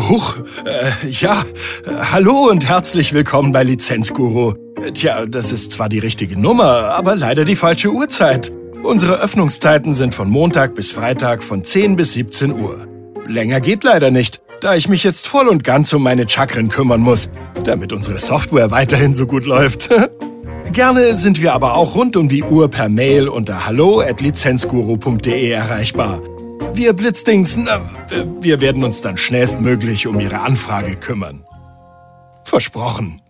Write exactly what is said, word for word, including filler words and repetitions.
Huch, äh, ja, äh, hallo und herzlich willkommen bei Lizenzguru. Tja, das ist zwar die richtige Nummer, aber leider die falsche Uhrzeit. Unsere Öffnungszeiten sind von Montag bis Freitag von zehn bis siebzehn Uhr. Länger geht leider nicht, da ich mich jetzt voll und ganz um meine Chakren kümmern muss, damit unsere Software weiterhin so gut läuft. Gerne sind wir aber auch rund um die Uhr per Mail unter hallo at lizenzguru punkt de erreichbar. Wir Blitzdingsen, äh, wir werden uns dann schnellstmöglich um Ihre Anfrage kümmern. Versprochen.